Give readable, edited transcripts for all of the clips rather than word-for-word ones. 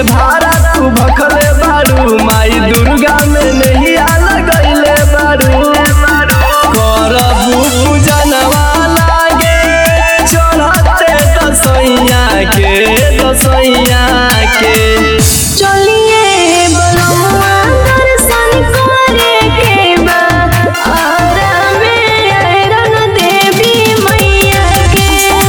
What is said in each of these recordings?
के भाड़ा तू भखले बारू माई दुर्गा में नहीं लगैले बारू करबू पूजनवा लागे चढ़ते दसैया के चलिए बलुआ दर्शन करे के बा रन देवी मैया के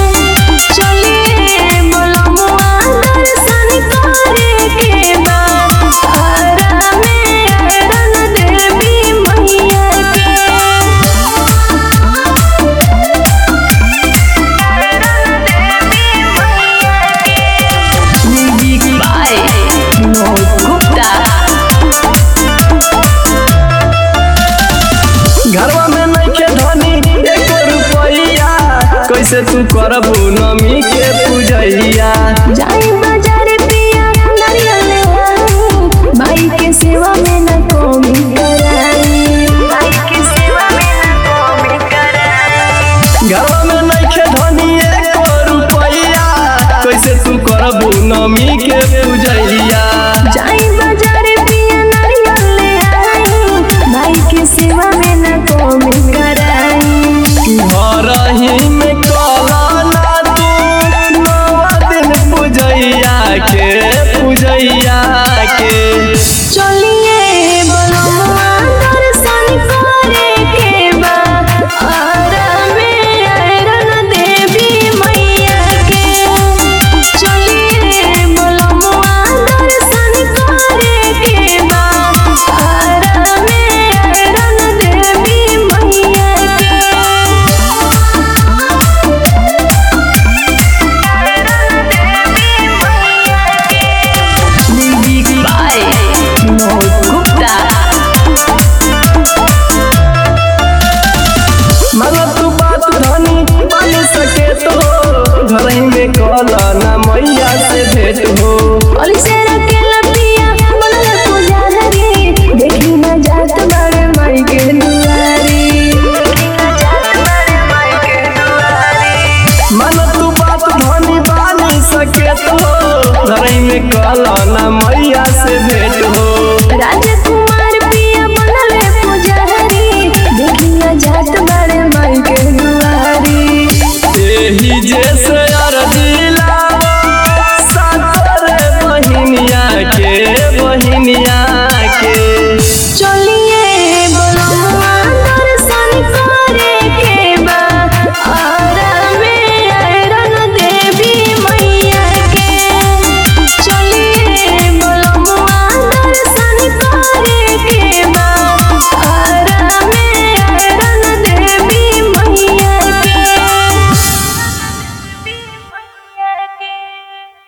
चलिए बलुआ दर्शन करे के बा रन देवी मैया घरवा में नइखे धनी एको रुपैया कैसे तू करबू नमी के पूजैया जाई बाजार पिया नारियल ले आऊ माई के सेवा में न कमी कराई माई के सेवा में न कमी कराई घरवा में नइखे धनी एको रुपैया कैसे तू करबू नमी के पूजैया जाई बाजार पिया नारियल ले आऊ माई के सेवा में न कमी कराई घरही में कला तू नवा दिन पूजैया के चलिए बलुआ दर्शन करे के बा रन देवी मैया के चलिए बलुआ दर्शन करे के बा रन देवी मैया मगर तू बात धनी मान सके तो घरही में कला ना मैया से भेंट हो अलिसेरा के लपिया बनल पुजारी देखी न जात बड़े माई के दुआरी देखी न जात बड़े माई के दुआरी मन तू बात धनी बानी सके तो घरही में कला ना